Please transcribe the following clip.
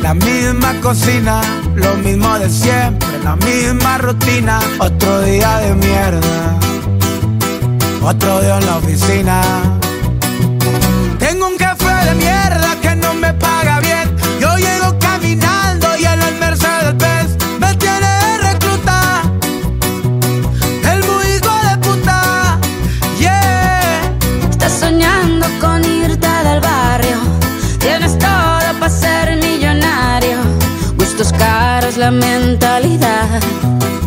la misma cocina, lo mismo de siempre, la misma rutina. Otro día de mierda, otro día en la oficina. Tengo un jefe de mierda que no me paga bien. Yo llego caminando y en el Mercedes-Benz me tiene de recluta. El muy hijo de puta, yeah. Estás soñando con irte del barrio, tienes todo para ser millonario. Gustos caros, lamento